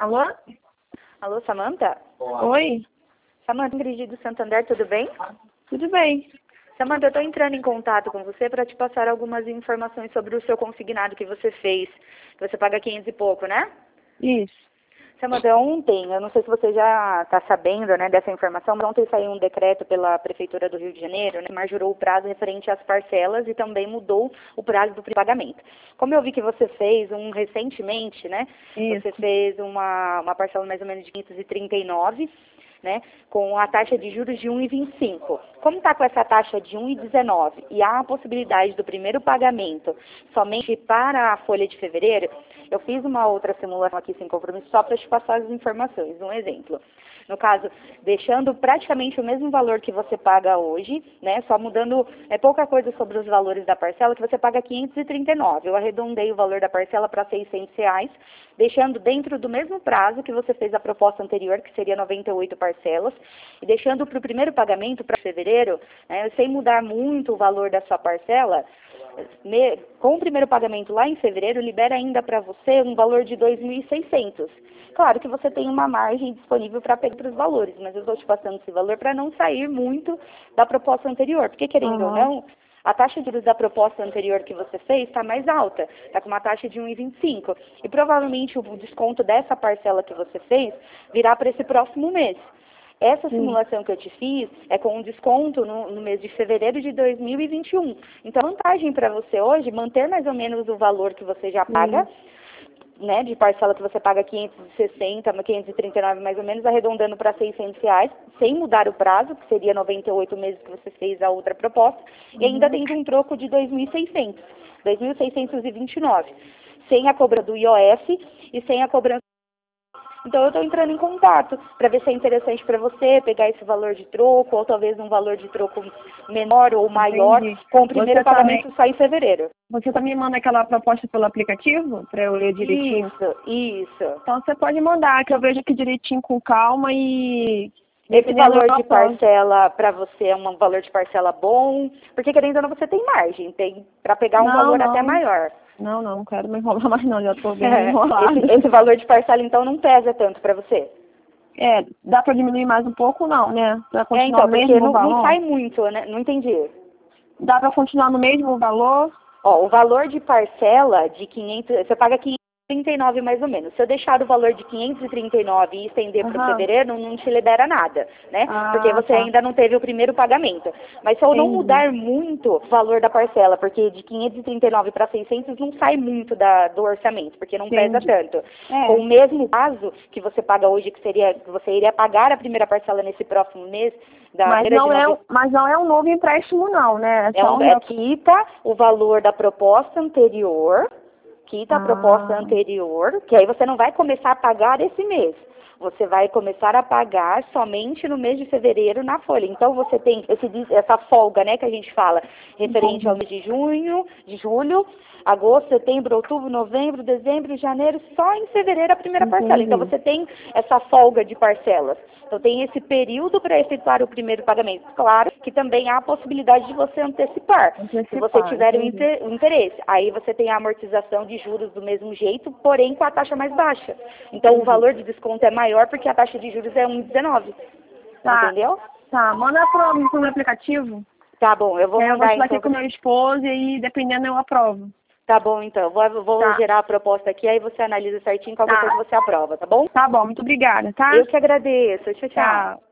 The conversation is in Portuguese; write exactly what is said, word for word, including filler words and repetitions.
Alô? Alô, Samanta? Oi? Samanta, Ingrid do Santander, tudo bem? Tudo bem. Samanta, eu estou entrando em contato com você para te passar algumas informações sobre o seu consignado que você fez, que você paga quinhentos e pouco, né? Isso. Samanta, ontem, eu não sei se você já está sabendo, né, dessa informação, mas ontem saiu um decreto pela Prefeitura do Rio de Janeiro, né, que majorou o prazo referente às parcelas e também mudou o prazo do pagamento. Como eu vi que você fez um recentemente, né, Isso. você fez uma, uma parcela mais ou menos de quinhentos e trinta e nove, né, com a taxa de juros de um vírgula vinte e cinco. Como está com essa taxa de um vírgula dezenove e há a possibilidade do primeiro pagamento somente para a folha de fevereiro, eu fiz uma outra simulação aqui sem compromisso só para te passar as informações. Um exemplo. No caso, deixando praticamente o mesmo valor que você paga hoje, né, só mudando é pouca coisa sobre os valores da parcela, que você paga quinhentos e trinta e nove. Eu arredondei o valor da parcela para seiscentos reais, deixando dentro do mesmo prazo que você fez a proposta anterior, que seria noventa e oito parcelas, e deixando para o primeiro pagamento, para fevereiro, né, sem mudar muito o valor da sua parcela, me, com o primeiro pagamento lá em fevereiro, libera ainda para você um valor de dois mil e seiscentos. Claro que você tem uma margem disponível para pegar para os valores, mas eu estou te passando esse valor para não sair muito da proposta anterior, porque querendo Uhum. ou não, a taxa de juros da proposta anterior que você fez está mais alta, está com uma taxa de um vírgula vinte e cinco. E provavelmente o desconto dessa parcela que você fez virá para esse próximo mês. Essa simulação que eu te fiz é com um desconto no, no mês de fevereiro de dois mil e vinte e um. Então, a vantagem para você hoje, manter mais ou menos o valor que você já paga, né, de parcela que você paga quinhentos e sessenta, quinhentos e trinta e nove mais ou menos, arredondando para seiscentos reais, sem mudar o prazo, que seria noventa e oito meses que você fez a outra proposta, uhum. E ainda tendo um troco de dois mil e seiscentos, dois mil seiscentos e vinte e nove, sem a cobrança do I O F e sem a cobrança. Então, eu estou entrando em contato para ver se é interessante para você pegar esse valor de troco, ou talvez um valor de troco menor ou maior, Entendi. com o primeiro Você pagamento também, só em fevereiro. você também manda aquela proposta pelo aplicativo para eu ler direitinho? Isso, isso. Então você pode mandar, que eu vejo aqui direitinho com calma e... Esse valor de aprovo. parcela para você é um valor de parcela bom, porque querendo ou não você tem margem, tem para pegar um Não, valor não. até maior. Não, não, não quero me enrolar mais não, já estou bem É, enrolada. esse, esse valor de parcela então não pesa tanto para você? É, dá para diminuir mais um pouco não, né? Para É, continuar então, no porque mesmo não, valor? não sai muito, né? Não entendi. Dá para continuar no mesmo valor? Ó, o valor de parcela de quinhentos, você paga quinhentos e trinta e nove mais ou menos. Se eu deixar o valor de quinhentos e trinta e nove e estender para o Aham. fevereiro, não, não te libera nada, né? Ah, Porque você tá. ainda não teve o primeiro pagamento. Mas se eu não Entendi. mudar muito o valor da parcela, porque de quinhentos e trinta e nove para seiscentos não sai muito da, do orçamento, porque não pesa Entendi. tanto. É. Com o mesmo prazo que você paga hoje, que seria que você iria pagar a primeira parcela nesse próximo mês, da Mas feira de não, é, nove... mas não é um novo empréstimo não, né? É É, só um, um... é quita o valor da proposta anterior, quita a proposta Ah, anterior, que aí você não vai começar a pagar esse mês. Você vai começar a pagar somente no mês de fevereiro na folha. Então você tem esse, essa folga, né, que a gente fala, referente ao mês de junho, de julho, agosto, setembro, outubro, novembro, dezembro, janeiro, só em fevereiro a primeira parcela. Então entendi. você tem essa folga de parcelas. Então tem esse período para efetuar o primeiro pagamento. Claro que também há a possibilidade de você antecipar, Antecipar, se você tiver o entendi. inter- o interesse. Aí você tem a amortização de juros do mesmo jeito, porém com a taxa mais baixa. Então o valor de desconto é maior porque a taxa de juros é um vírgula dezenove. Tá, Entendeu? tá. Manda pro, pro meu aplicativo. Tá bom, eu vou É, eu vou mandar falar então. aqui com meu esposo e aí, dependendo, eu aprovo. Tá bom, então. Vou, vou Tá. gerar a proposta aqui, aí você analisa certinho, qualquer Tá. coisa você aprova, tá bom? Tá bom, muito obrigada, tá? Eu que agradeço. Tchau, tchau. Tchau.